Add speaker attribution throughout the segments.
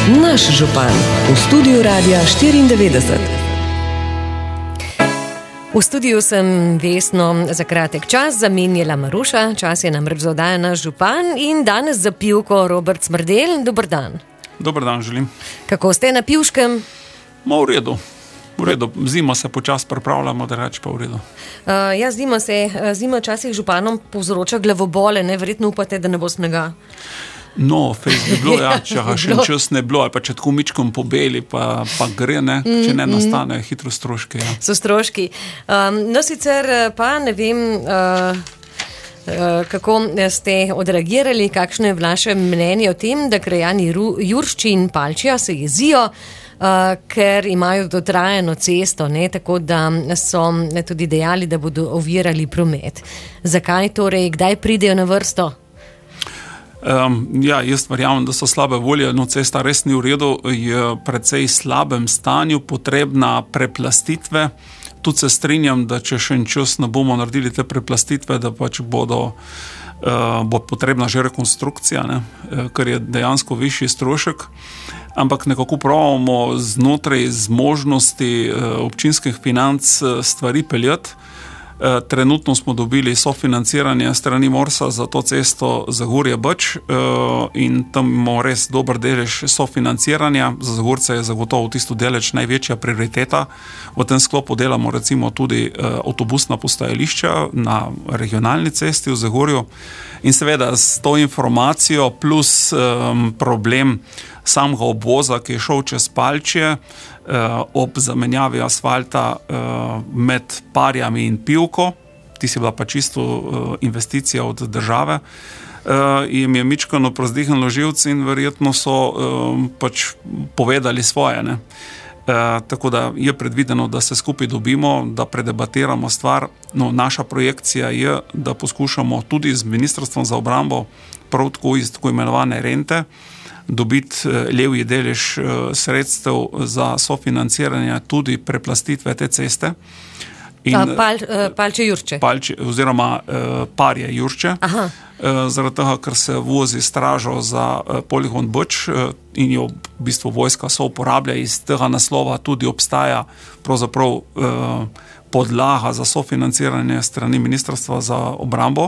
Speaker 1: Naš župan v studiu Radia 94. V studiu sem Vesno za kratek čas zamenjala Maruša, čas je namreč za oddajo Naš župan in danes za pivko Robert Smrdelj. Dober dan.
Speaker 2: Dober dan želim.
Speaker 1: Kako ste na pivškem?
Speaker 2: V redu. V redu. Zima se počas pripravljamo, da reč pa v redu.
Speaker 1: Zima časih županom povzroča glavobole, ne? Verjetno upate, da ne bo snega.
Speaker 2: No, fejst bi bilo, ja, če ga še čas ne bilo, ali pa če tako mičkom pobeli, pa gre, ne, če ne nastane hitro stroški. Ja.
Speaker 1: So stroški. No, sicer pa ne vem, kako ste odreagirali, kakšno je vaše mnenje o tem, da krajani Juršči in Palčija se jezijo, ker imajo dotrajano cesto, ne, tako da so tudi dejali, da bodo ovirali promet. Zakaj torej, kdaj pridejo na vrsto?
Speaker 2: Jaz verjamem, da so slabe volje, no cesta res ni v redu, je precej slabem stanju, potrebna preplastitve. Tudi se strinjam, da če še en čas ne bomo naredili te preplastitve, da pač bo potrebna že rekonstrukcija, ne, kar je dejansko višji strošek. Ampak nekako pravimo znotraj zmožnosti občinskih financ stvari peljati. Trenutno smo dobili sofinanciranje strani Morsa za to cesto Zagorje-Brč in tam imamo res dober delež sofinanciranja. Za Zagorce je zagotovo tisto delež največja prioriteta. V tem sklopu delamo recimo tudi avtobusna postajališča na regionalni cesti v Zagorju. In seveda s to informacijo plus problem samega obvoza, ki je šel čez Palčje, ob zamenjavi asfalta med Parjami in Pivko, ti si bila pa čisto investicija od države, jim je mičkano prozdihnilo živci in verjetno so pač povedali svoje, ne. Tako da je predvideno, da se skupaj dobimo, da predebatiramo stvar. No, naša projekcija je, da poskušamo tudi z Ministrstvom za obrambo prav tako iz tako imenovane rente dobiti levji delež sredstev za sofinanciranje tudi preplastitve te ceste.
Speaker 1: Palče-Jurče.
Speaker 2: Oziroma Parje-Jurče. Zaradi tega, ker se vozi stražo za poligon Brč in jo v bistvu vojska so uporablja, iz tega naslova tudi obstaja pravzaprav podlaga za sofinanciranje strani Ministrstva za obrambo.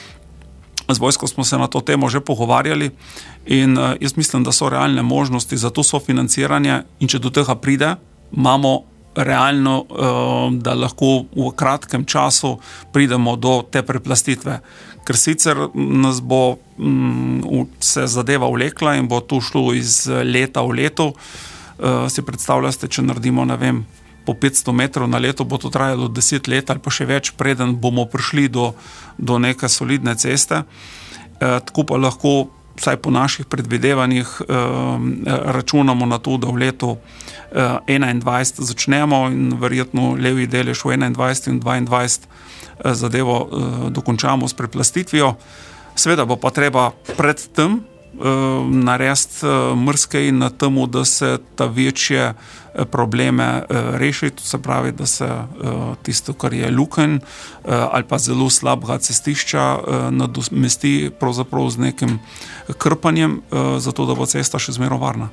Speaker 2: Z vojsko smo se na to temo že pogovarjali in jaz mislim, da so realne možnosti za to sofinanciranje in če do tega pride, imamo realno, da lahko v kratkem času pridemo do te preplastitve. Ker sicer nas bo se zadeva vlekla in bo to šlo iz leta v leto. Si predstavljate, če naredimo, ne vem, po 500 metrov na leto, bo to trajalo 10 let ali pa še več, preden bomo prišli do neke solidne ceste. Tako pa lahko, vsaj po naših predvidevanjih, računamo na to, da v letu 2021 začnemo in verjetno levji delež v 2021 in 2022 zadevo dokončamo s preplastitvijo. Seveda bo pa treba pred tem narediti marsikaj na temu, da se ta večje probleme reši, to se pravi, da se tisto, kar je lukenj ali pa zelo slabega cestišča nadomesti pravzaprav z nekim krpanjem, zato da bo cesta še zmeraj varna.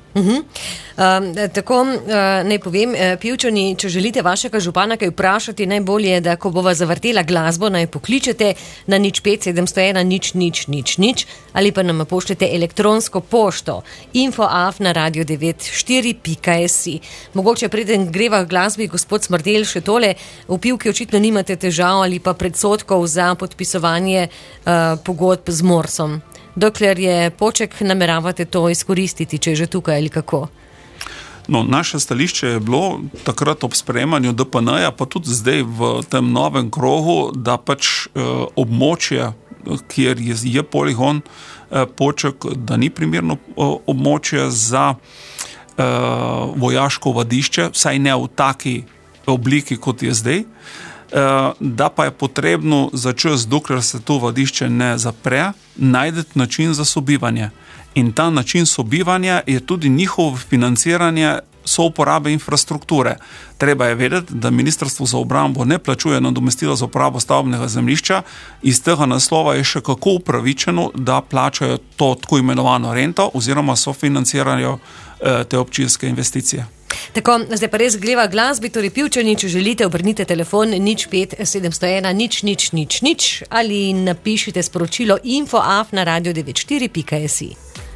Speaker 1: Tako naj povem, Pivčani, če želite vašega župana kaj vprašati, najbolje je, da ko bova zavrtela glasbo, naj pokličete na 05 701 000 ali pa nam pošljete elektronsko pošto info@radio94.si. Mogoče preden greva glasbi, gospod Smrdelj, še tole, v Pivki očitno nimate težav ali pa predsodkov za podpisovanje pogodb z Morsom. Dokler je Poček, nameravate to izkoristiti, če je že tukaj ali kako?
Speaker 2: No, naše stališče je bilo takrat ob sprejemanju DPN-ja, pa tudi zdaj v tem novem krogu, da pač območje, kjer je poligon Poček, da ni primerno območje za vojaško vadišče, vsaj ne v taki obliki, kot je zdaj, da pa je potrebno za čas, dokler se to vadišče ne zapre, najti način za sobivanje. In ta način sobivanja je tudi njihovo financiranje souporabe infrastrukture. Treba je vedeti, da Ministrstvo za obrambo ne plačuje nadomestila za uporabo stavbnega zemljišča, iz tega naslova je še kako upravičeno, da plačajo to tako imenovano rento oziroma sofinancirajo te občinske investicije.
Speaker 1: Tako, zdaj pa res gleva glasbi, torej Pivčani, če želite, obrnite telefon 05 701 000 ali napišite sporočilo info@radio94.si.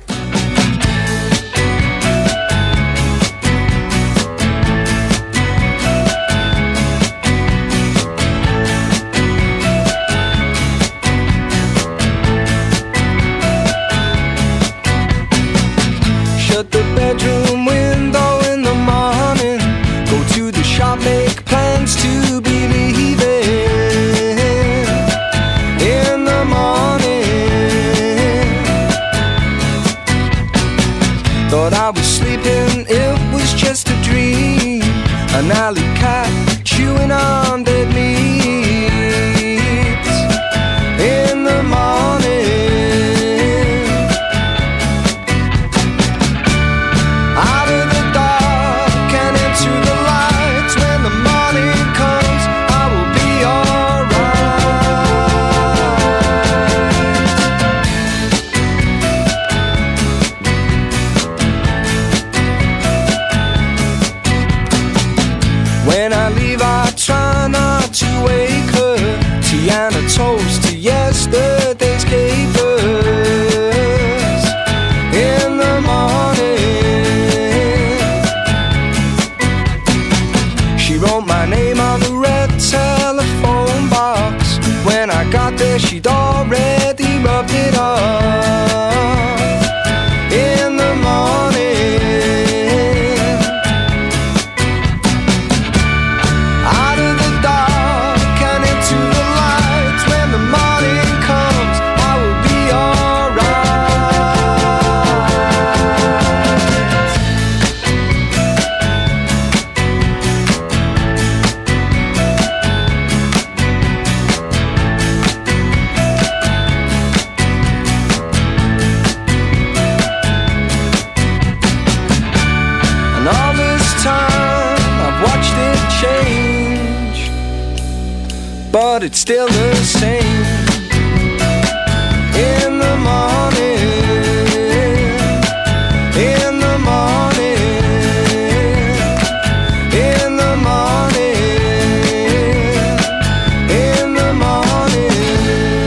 Speaker 3: Shut the bedroom window in the morning, go to the shop, make plans to be leaving in the morning. Thought I was sleeping, it was just a dream, an alley cat chewing on dead leaves in the morning. Toast to yesterday's capers in the morning. She wrote my name on the red telephone box. When I got there, she'd already rubbed it off in the morning. Out of the dark and into the but it's still the same in the morning, in the morning, in the morning, in the morning.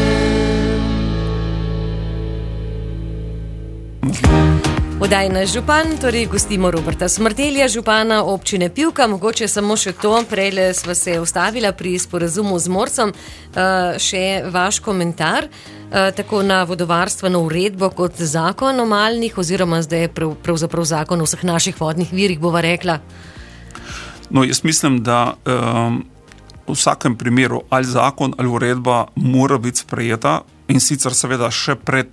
Speaker 1: Odajna župan, torej gostimo Roberta Smrdelja, župana občine Pivka. Mogoče samo še to, prejle sva se ustavila pri sporazumu z Morcem, še vaš komentar, tako na vodovarstveno uredbo kot zakon o malnih, oziroma zdaj pravzaprav zakon o vseh naših vodnih virih, bova rekla.
Speaker 2: No, jaz mislim, da v vsakem primeru ali zakon ali uredba mora biti sprejeta in sicer seveda še pred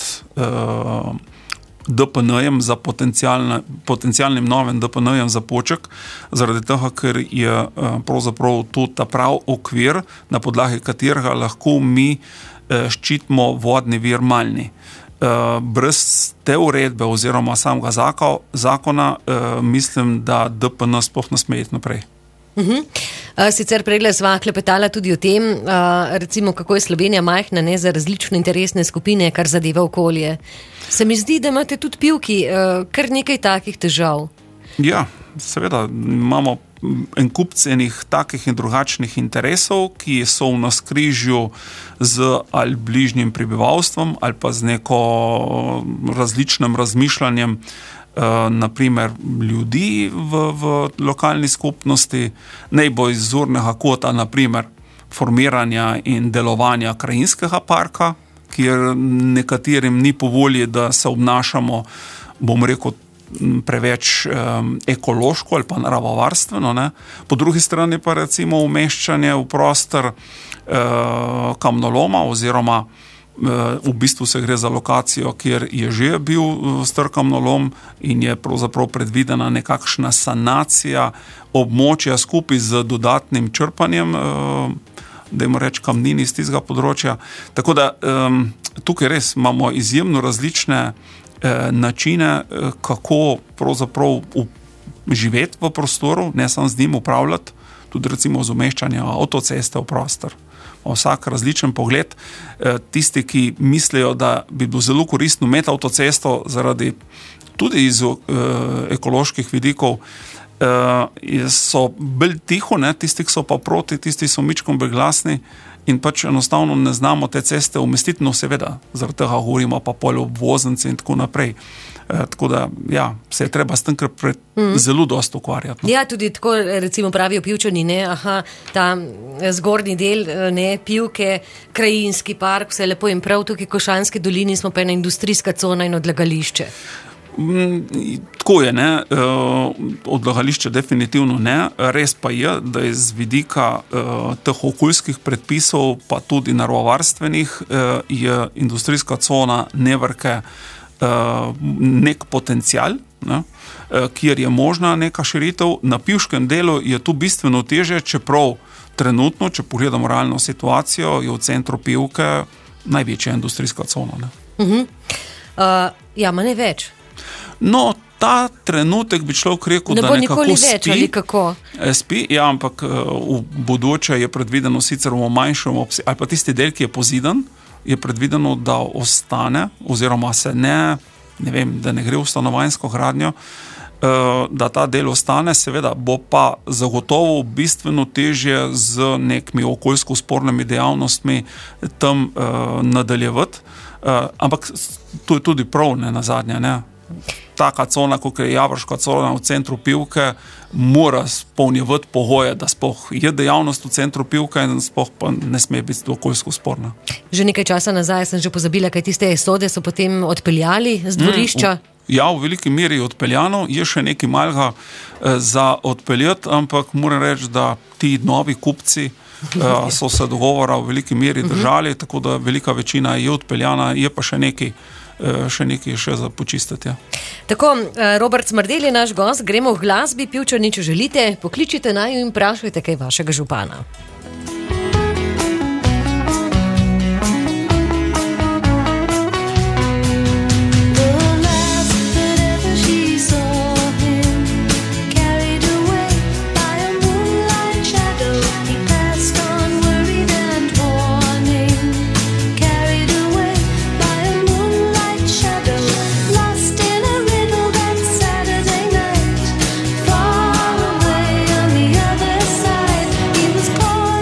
Speaker 2: DPN-jem za potencialnim novim DPN-jem za Poček, zaradi tega, ker je pravzaprav tudi ta prav okvir, na podlagi katerega lahko mi ščitimo vodni vir Malni. Brez te uredbe oziroma samega zakona mislim, da DPN sploh ne sme iti naprej.
Speaker 1: Sicer pregle sva klepetala tudi o tem, recimo kako je Slovenija majhna, ne, za različne interesne skupine, kar zadeva okolje. Se mi zdi, da imate tudi Pivki kar nekaj takih težav.
Speaker 2: Ja, seveda imamo en kup enih takih in drugačnih interesov, ki so v navzkrižju z ali bližnjim prebivalstvom ali pa z neko različnim razmišljanjem naprimer ljudi v lokalni skupnosti, naj bo iz zornega kota naprimer formiranja in delovanja krajinskega parka, kjer nekaterim ni po volji, da se obnašamo, bom rekel, preveč ekološko ali pa naravovarstveno, ne. Po drugi strani pa recimo umeščanje v prostor kamnoloma oziroma v bistvu se gre za lokacijo, kjer je že bil star kamnolom in je pravzaprav predvidena nekakšna sanacija območja skupaj z dodatnim črpanjem, dajmo reči kamnin iz tistega področja. Tako da tukaj res imamo izjemno različne načine, kako pravzaprav živeti v prostoru, ne samo z njim upravljati, tudi recimo z umeščanjem avtoceste v prostor. Vsak različen pogled. Tisti, ki mislijo, da bi bilo zelo koristno imeti avtocesto zaradi tudi iz ekoloških vidikov, so bolj tiho, ne? Tisti, ki so pa proti, tisti so mičkom bolj glasni in pač enostavno ne znamo te ceste umestiti, no seveda, zaradi tega govorimo pa pol obvoznice in tako naprej. Tako da, ja, se je treba s tem zelo dosti ukvarjati. No?
Speaker 1: Ja, tudi tako, recimo pravijo Pivčani, ne, ta zgornji del, ne, Pivke, krajinski park, vse lepo in prav, tukaj v Košanski dolini smo pa ena industrijska cona in odlagališče.
Speaker 2: Tako je, ne, odlagališče definitivno ne, res pa je, da iz vidika teh okoljskih predpisov, pa tudi naravovarstvenih, je industrijska cona Nevrke nek potencial, ne, kjer je možna neka širitev. Na pivškem delu je tu bistveno teže, čeprav trenutno, če pogledamo realno situacijo, je v centru Pivke največja industrijska cona. Ne.
Speaker 1: Ja, ma ne več.
Speaker 2: No, ta trenutek bi človek rekel, da nekako
Speaker 1: več, ali kako?
Speaker 2: Spi, ja, ampak v bodoče je predvideno sicer v manjšem obsegu, ali pa tisti del, ki je pozidan, je predvideno, da ostane, oziroma se ne vem, da ne gre v stanovanjsko gradnjo, da ta del ostane, seveda bo pa zagotovo bistveno težje z nekimi okoljsko spornimi dejavnostmi tam nadaljevati, ampak to je tudi prav, ne, nazadnje, ne. Taka cona, kot je Javorška cona v centru Pivke, mora spolnjevati pogoje, da sploh je dejavnost v centru Pivke in sploh pa ne sme biti okoljsko sporna.
Speaker 1: Že nekaj časa nazaj sem že pozabila, kaj tiste sode so potem odpeljali z dvorišča.
Speaker 2: Ja, v veliki meri je odpeljano, je še nekaj malega za odpeljati, ampak moram reči, da ti novi kupci so se dogovora v veliki meri držali, tako da velika večina je odpeljana, je pa še nekaj za počistiti. Ja.
Speaker 1: Tako, Robert Smrdelj je naš gost, gremo v glasbi, Pivčani, če želite, pokličite naju in vprašajte kaj vašega župana.
Speaker 4: Far away on the other side, he was caught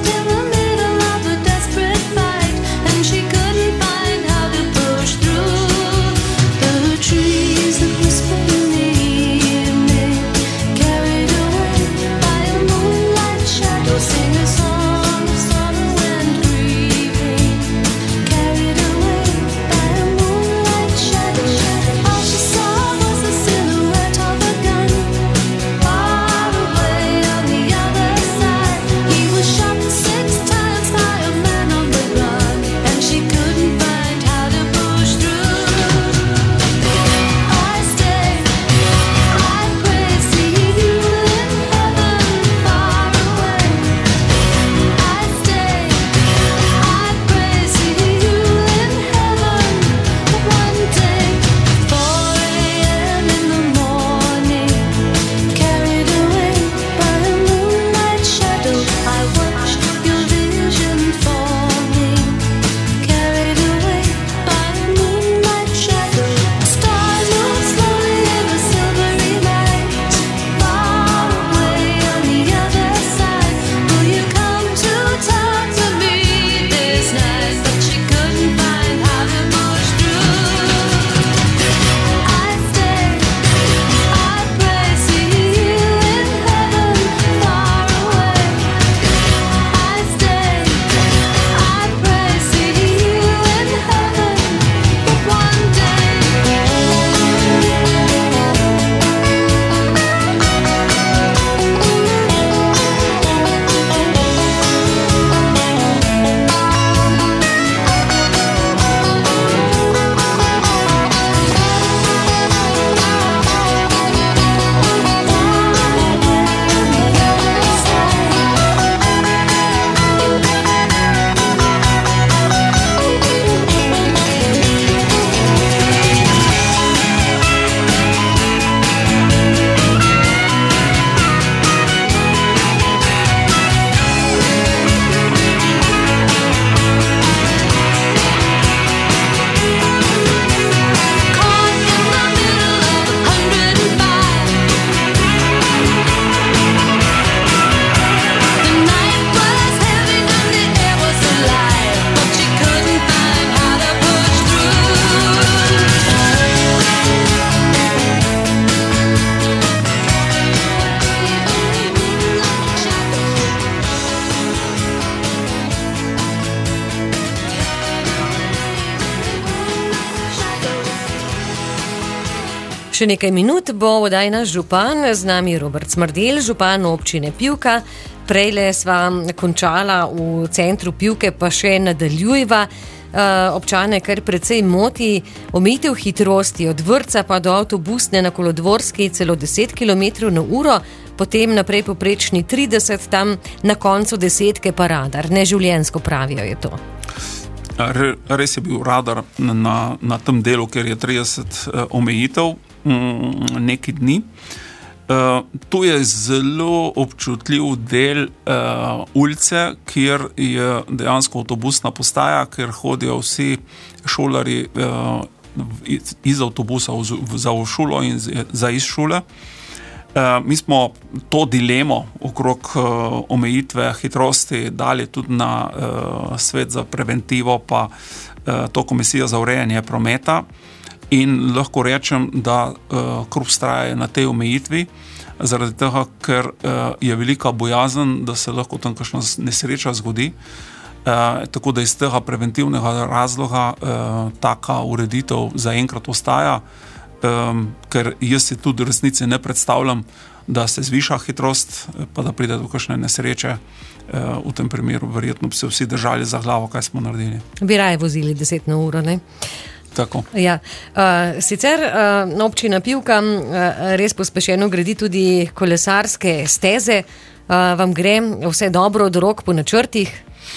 Speaker 1: Še nekaj minut bo oddaj naš župan, z nami Robert Smrdelj, župan občine Pivka. Prejle sva končala v centru Pivke, pa še nadaljujva. Občane kar precej moti omejitev hitrosti od vrtca pa do avtobusne na Kolodvorski celo 10 km/h, potem naprej poprečni 30, tam na koncu 10 pa radar. Neživljenjsko pravijo je to.
Speaker 2: Res je bil radar na tem delu, ker je 30 omejitev neki dni. Tu je zelo občutljiv del ulice, kjer je dejansko avtobusna postaja, kjer hodijo vsi šolarji iz avtobusa za v šolo in za iz šole. Mi smo to dilemo okrog omejitve hitrosti dali tudi na svet za preventivo, pa to komisijo za urejanje prometa. In lahko rečem, da kar vztraja na tej omejitvi, zaradi tega, ker je velika bojazen, da se lahko tam kakšna nesreča zgodi. Tako da iz tega preventivnega razloga taka ureditev zaenkrat ostaja, ker jaz si tudi resnici ne predstavljam, da se zviša hitrost, pa da pride do kakšne nesreče. V tem primeru verjetno bi se vsi držali za glavo, kaj smo naredili.
Speaker 1: Bi raje vozili 10 na uro, ne?
Speaker 2: Tako.
Speaker 1: Ja. Sicer občina Pivka res pospešeno gradi tudi kolesarske steze. Vam gre vse dobro od rok po načrtih?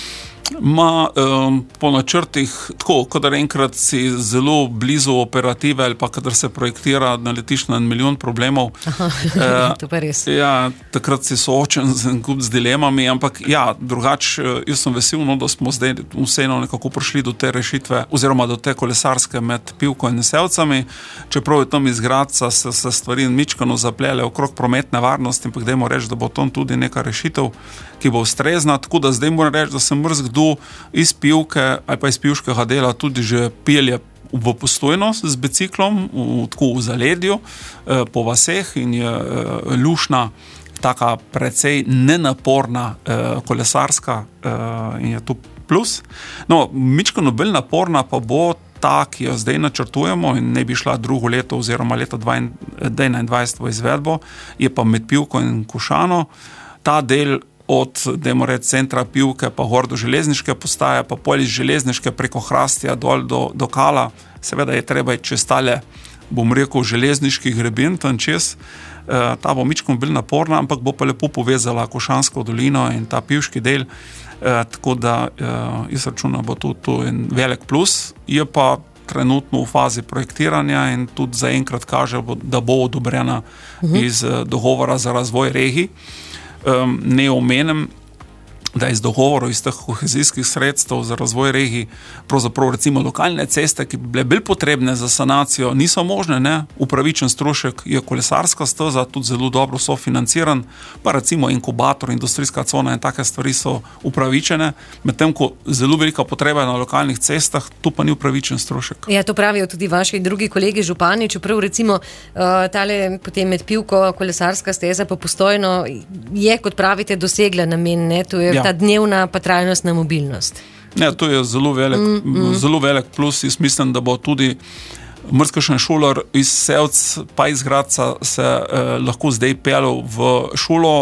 Speaker 2: Po načrtih, tako, kadar enkrat si zelo blizu operative ali pa kadar se projektira, naletiš na milijon problemov.
Speaker 1: To pa res.
Speaker 2: Ja, takrat si soočen z dilemami, ampak ja, drugače, jaz sem vesel, da smo zdaj vseeno nekako prišli do te rešitve, oziroma do te kolesarske med Pivko in Nesevcami, čeprav je tam iz Gradca se stvari mičkano zaplele okrog prometne varnosti, ampak dajmo reči, da bo tam tudi neka rešitev, ki bo ustrezna, tako da zdaj moram reči, da sem kdo iz Pivke ali pa iz pivškega dela tudi že pelje v Postojno z biciklom, tako v zaledju, po vaseh in je lušna, taka precej nenaporna kolesarska in je to plus. No, mičkano bolj naporna pa bo ta, ki jo zdaj načrtujemo in ne bi šla drugo leto oziroma leto 2021 v izvedbo, je pa med Pivko in Košano. Ta del od, dajmo reči, centra Pivke pa gor do železniške postaje, pa pol iz železniške preko Hrastja dol do Kala. Seveda je treba čez tale, bom rekel, železniški grebin tam čez. Ta bo mičkom bolj naporna, ampak bo pa lepo povezala Košansko dolino in ta pivški del. Tako da jaz računam, bo to en velik plus. Je pa trenutno v fazi projektiranja in tudi zaenkrat kaže, da bo odobrena iz dogovora za razvoj regij. Ne omenem, da iz dogovorov iz teh kohezijskih sredstev za razvoj regij, pravzaprav recimo lokalne ceste, ki bi bile bolj potrebne za sanacijo, niso možne, ne? Upravičen strošek je kolesarska steza, tudi zelo dobro sofinanciran, pa recimo inkubator, industrijska cona in take stvari so upravičene, medtem ko zelo velika potreba je na lokalnih cestah, tu pa ni upravičen strošek.
Speaker 1: Ja, to pravijo tudi vaši drugi kolegi župani, čeprav recimo tale potem med Pivko kolesarska steza pa Postojno je, kot pravite, dosegla namen, ne? To je ta dnevna pa trajnostna mobilnost.
Speaker 2: Ja, to je zelo velik plus. Jaz mislim, da bo tudi mrzkašen šolar iz Sevc pa iz Gradca se lahko zdaj peljal v šolo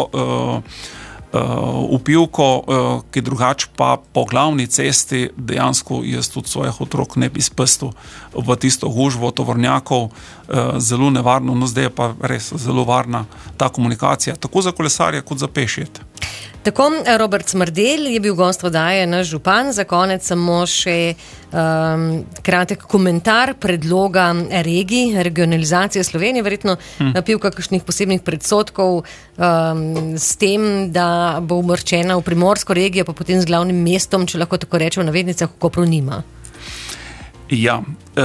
Speaker 2: v Pivko, ki drugače pa po glavni cesti dejansko jaz tudi svojih otrok ne bi spustil v tisto gužvo tovornjakov, zelo nevarno, no zdaj je pa res zelo varna ta komunikacija, tako za kolesarje kot za pešjet.
Speaker 1: Tako, Robert Smrdelj je bil gost oddaje naš župan. Za konec samo še kratek komentar predloga regij, regionalizacije Slovenije, verjetno Pivka kakšnih posebnih predsodkov s tem, da bo umrčena v primorsko regijo, pa potem z glavnim mestom, če lahko tako rečem, v navednicah, v Kopru nima. Ja,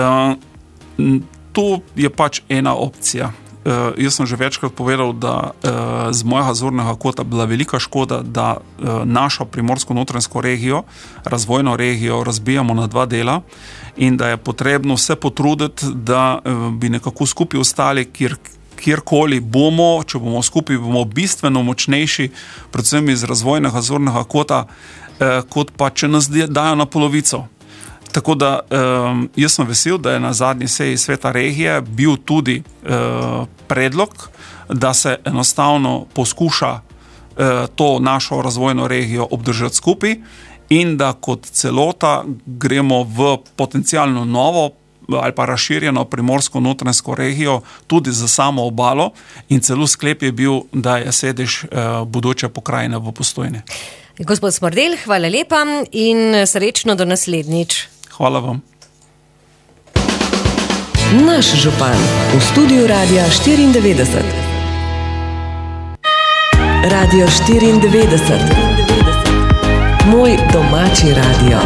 Speaker 2: to je pač ena opcija. Jaz sem že večkrat povedal, da z mojega zornega kota bila velika škoda, da našo primorsko-notranjsko regijo, razvojno regijo, razbijamo na dva dela in da je potrebno se potruditi, da bi nekako skupaj ostali, kjerkoli bomo, če bomo skupaj, bomo bistveno močnejši, predvsem iz razvojnega zornega kota, kot pa če nas dajo na polovico. Tako da jaz sem vesel, da je na zadnji seji sveta regije bil tudi predlog, da se enostavno poskuša to našo razvojno regijo obdržati skupaj in da kot celota gremo v potencialno novo ali pa razširjeno primorsko-notranjsko regijo tudi za samo obalo in celo sklep je bil, da je sedež bodoče pokrajine v Postojni.
Speaker 1: Gospod Smrdelj, hvala lepa in srečno do naslednjič.
Speaker 2: Hvala vam.
Speaker 4: Naš župan v studiu Radia 94. Radio 94. Moj domači radio.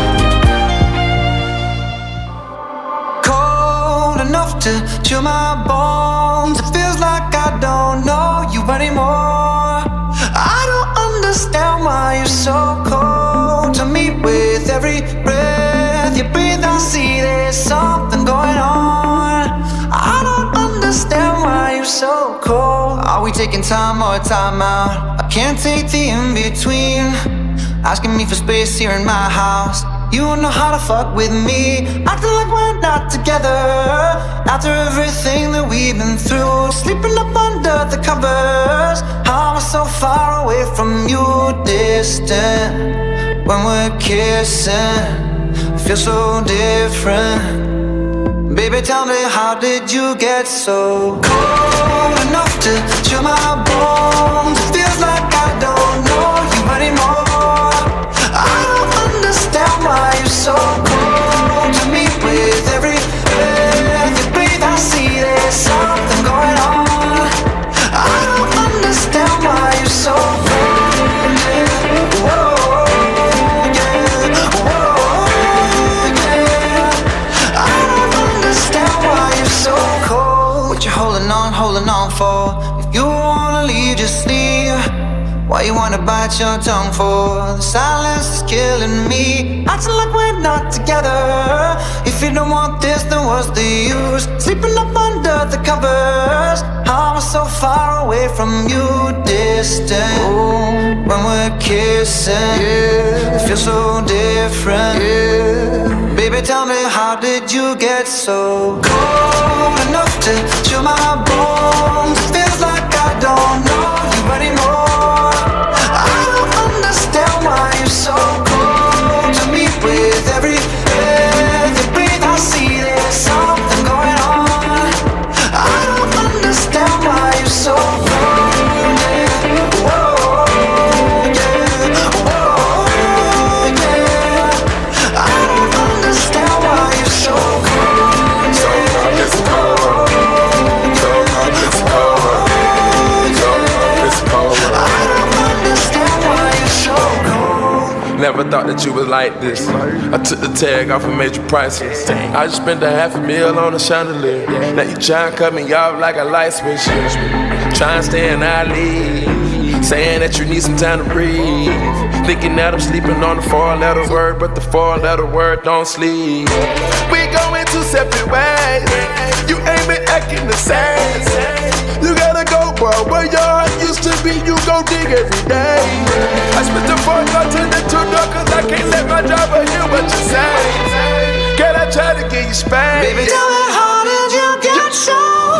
Speaker 3: Cold enough to chill my bones. It feels like I don't know you anymore. I don't understand why you're so cold to me. With every breath you breathe, I see there's something going on. I don't understand why you're so cold. Are we taking time or time out? I can't take the in-between. Asking me for space here in my house. You don't know how to fuck with me. Acting like we're not together. After everything that we've been through. Sleeping up under the covers. How am I so far away from you? Distant. When we're kissing, feel so different. Baby, tell me, how did you get so cold enough to chill my bones? It feels like I don't know you anymore. I don't understand why you're so cold to me. With every breath you breathe, I see there's something going on. I don't understand why you're so cold. Whoa, yeah, whoa, yeah. I don't understand why you're so cold. What you holding on for? If you wanna leave, just leave. Why you wanna bite your tongue for? The silence is killing me. Acting like we're not together. If you don't want this, then what's the use? Sleeping up under the covers. How am I so far away from you? Distant. Ooh, when we're kissing, yeah, it feels so different. Yeah. Baby, tell me, how did you get so cold enough to chill my bones? It feels like I don't know you anymore. I don't understand why you're so cold to me. With every breath you breathe, I see there's something going on. I don't understand why you're so cold. Yeah. Whoa, yeah. Whoa, yeah. I don't understand why you're so cold. Yeah. So cold, it's cold. So cold, it's cold. So cold, it's cold. I don't understand why you're so cold.
Speaker 5: Never thought that you was like this. I took the tag off and made you priceless. I just spent $500,000 on a chandelier. Now you try and cut me off like a light switch. Try and stay in our league. Saying that you need some time to breathe. Thinking that I'm sleeping on the 4-letter word, but the 4-letter word don't sleep. We going two separate ways. You ain't been acting the same. You gotta go, bro. Where your heart used to be, you go dig every day. I spent the 4 to the 2 door, cause I can't let my driver hear what you say. Can I try to get you spanked?
Speaker 3: Baby, tell me, how did you get so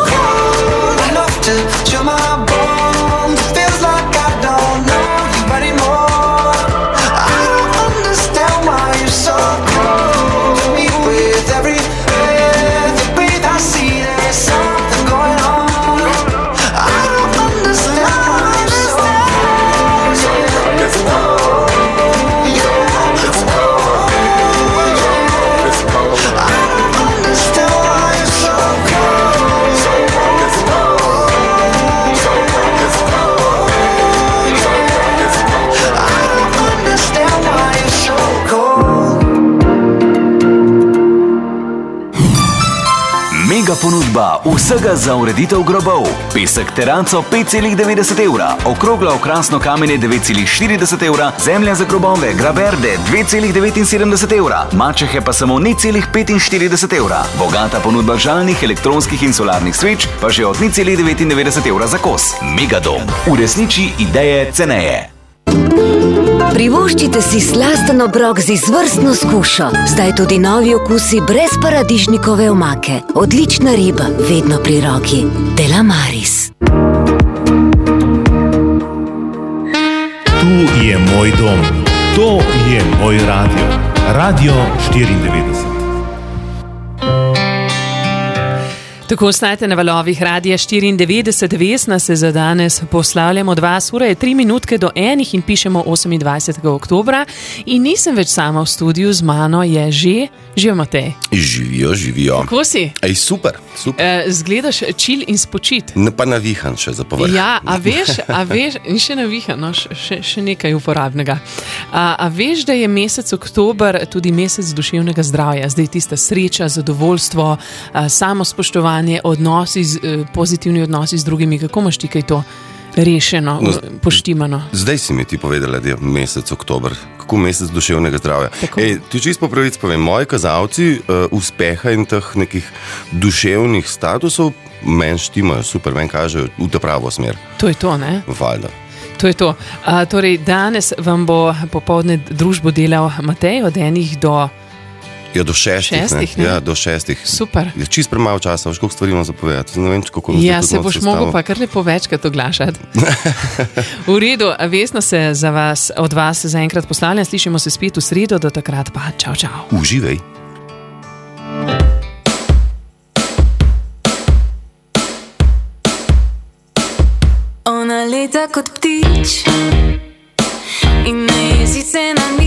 Speaker 3: cold enough to chill my bones? It feels like I don't know you anymore. I don't understand why you're so cold to me. With every breath you breathe, I see there's something going on. I don't understand why you're so cold. So cold, it's cold. Yeah, it's cold. It's cold. I don't understand why you're so cold. So cold, it's cold. So cold, it's cold. So cold, it's cold. I don't understand why you're so cold.
Speaker 6: Mega ponudba vsega za ureditev grobov. Pesek teranco 5,90 evra, okrogla okrasno kamenje 9,40 evra, zemlja za grobove graberde 2,79 evra, mačehe pa samo 0,45 evra. Bogata ponudba žalnih, elektronskih in solarnih sveč pa že od 0,99 evra za kos. Megadom. Uresniči ideje ceneje.
Speaker 7: Privoščite si slasten obrok z izvrstno skušo. Zdaj tudi novi okusi brez paradižnikove omake. Odlična riba, vedno pri roki. Dela Maris.
Speaker 8: Tu je moj dom. To je moj radio. Radio 94.
Speaker 9: Tako ostajate na valovih Radia 94. Vesna se za danes poslavljamo od vas. Ura je 3 minutke do 1 in pišemo 28. oktobra. In nisem več sama v studiu, z mano je Živijo Matej.
Speaker 10: Živijo.
Speaker 9: Kako si?
Speaker 10: Ej, super.
Speaker 9: Zgledaš čil in spočit.
Speaker 10: Ne pa navihan še za povrh.
Speaker 9: Ja, a veš, in še navihan, no, še nekaj uporabnega. A veš, da je mesec oktober tudi mesec duševnega zdravja, zdaj tista sreča, zadovoljstvo, samospoštovanje, pozitivni odnosi z drugimi. Kako imaš ti kaj to rešeno, poštimano?
Speaker 10: Zdaj si mi ti povedala, da je mesec oktober. Kako mesec duševnega zdravja. Ti čisto po pravici povem, moji kazalci uspeha in teh nekih duševnih statusov meni štimajo, super, meni kažejo v to pravo smer.
Speaker 9: To je to, ne?
Speaker 10: Valjda.
Speaker 9: To je to. Torej, danes vam bo popoldne družbo delal Matej od 1 do...
Speaker 10: Ja, do 6. Ja, do 6.
Speaker 9: Super.
Speaker 10: Je čist premalo časa, veš, koliko stvari imam zapovedati. Ne vem, kako
Speaker 9: ja, se boš mogel pa kar lepo večkrat oglašati. V redu, Vesna se od vas zaenkrat poslavlja. Slišimo se spet v sredo, do takrat pa čau, čau.
Speaker 10: Uživej.
Speaker 11: Ona leta kot ptič in ne jezi se na njih.